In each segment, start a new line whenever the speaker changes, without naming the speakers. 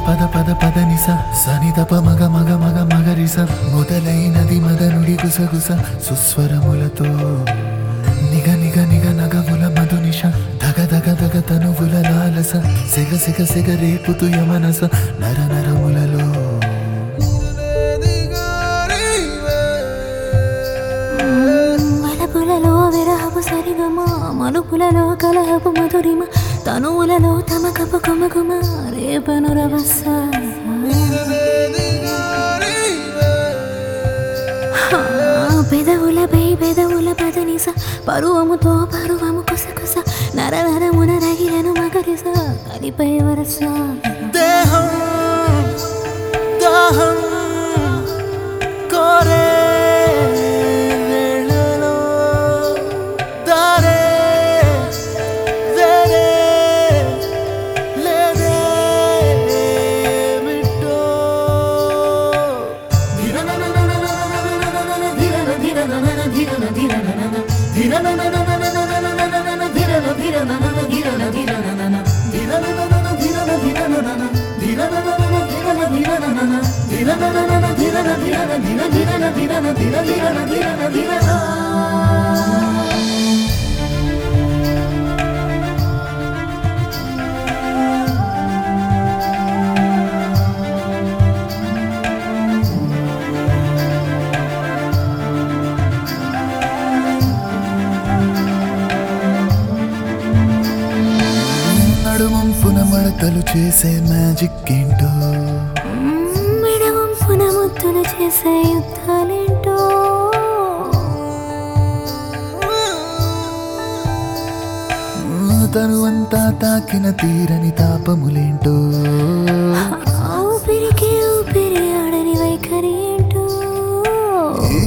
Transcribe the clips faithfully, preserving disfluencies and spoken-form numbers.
పద పద పద నిస సని తప మగ మగ మగ మగరిస మొదలైనది మదనుడి గుసగుస సుస్వరములతో నిగ నిగ నిగ నగవుల మధునిష దగ దగ దగ తనువుల లాలస సిగ సిగ సిగ రేపుతు యమనస నర నరములలో
వలపులలో విరహపు సరిగమ మలుపులలో కలహపు మధురిమ తనువులలో తమకపు కుమకుమ రేపను రవస్స పెదవులపై పెదవుల పదనిస పరువముతో పరువము కుసకుస నర నరమున రగిలను మగరిస కలిపై వరస
దేహం దాహం కోరే వేళలో దారే వేరే లేదే మిట్టో నడుమంపున మడతలు చేసే మ్యాజిక్ ఏంటో
మెడవంపున ముద్దులు చేసే యుద్ధాలేంటో
తను అంతా తాకిన తీరని తాపములేంటో
ఊపిరికి ఊపిరి ఆడని వైఖరి ఏంటో
ఈ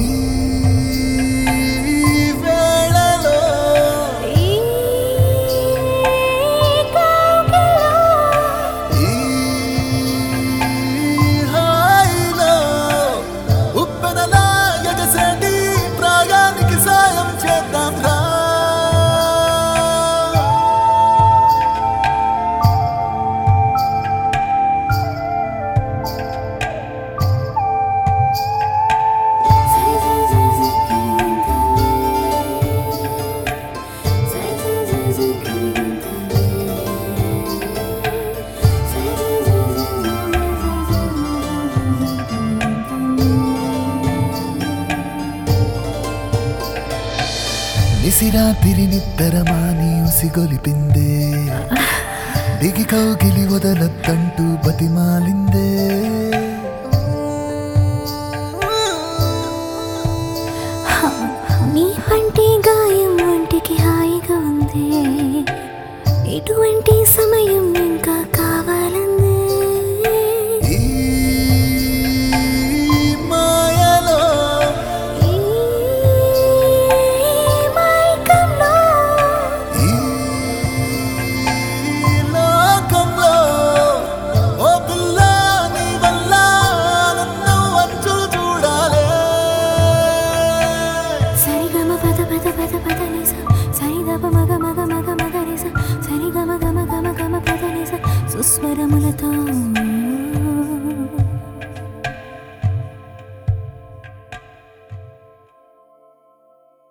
వేళలో
ఈ కౌగిలిలో
ఈ హాయిలో ఉప్పెనలా ఎగసేటి ప్రాయానికి సాయం చేద్దాం రా నిసిరాతిరి నిద్దరమాని ఉసిగొలిపిందే దిగి కౌగిలి వదలద్దంటూ బతిమాలిందే
నీ వంటి గాయం వంటికి హాయిగా ఉంది ఇటువంటి సమయం ఇంకా కావాలంది
ఈ మాయలో
ఈ మైకంలో
ఈ లోకంలో ఓ పిల్ల నీ వల్ల నన్ను అంచులు చూడాలే
సరిగమ పద పద పద పద నిస సరిగమ మగ మగ మగ మగ నిస సరిగమ గమ గమ గమ పద నిస సుస్వరములతో